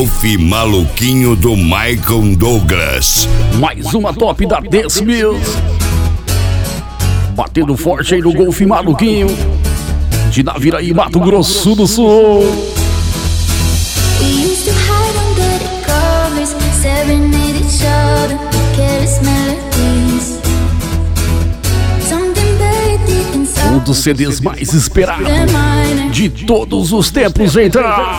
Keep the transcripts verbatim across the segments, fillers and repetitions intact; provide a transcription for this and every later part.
Golfe maluquinho do Michael Douglas. Mais uma top da Dance Mills. Batendo forte aí no Golfe maluquinho de Naviraí, Mato Grosso do Sul. Um dos C Ds mais esperados de todos os tempos, então.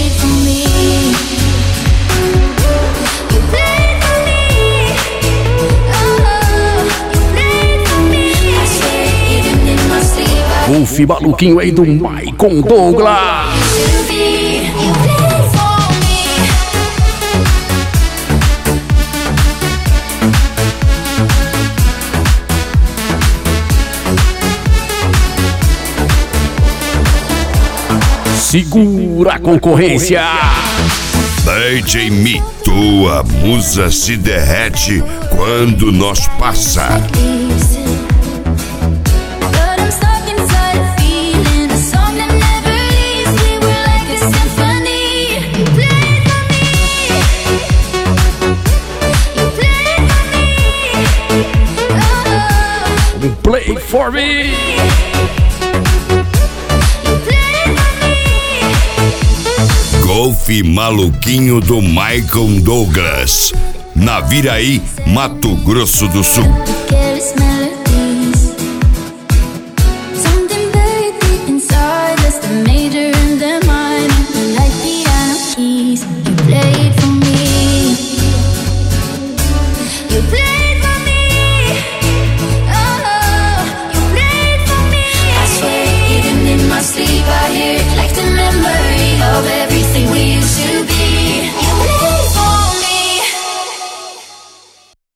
Golfe maluquinho aí do Michael Douglas. Segura a concorrência. D J Mito, a musa se derrete quando nós passa. Play for me. Golfe maluquinho do Michael Douglas, Naviraí, Mato Grosso do Sul.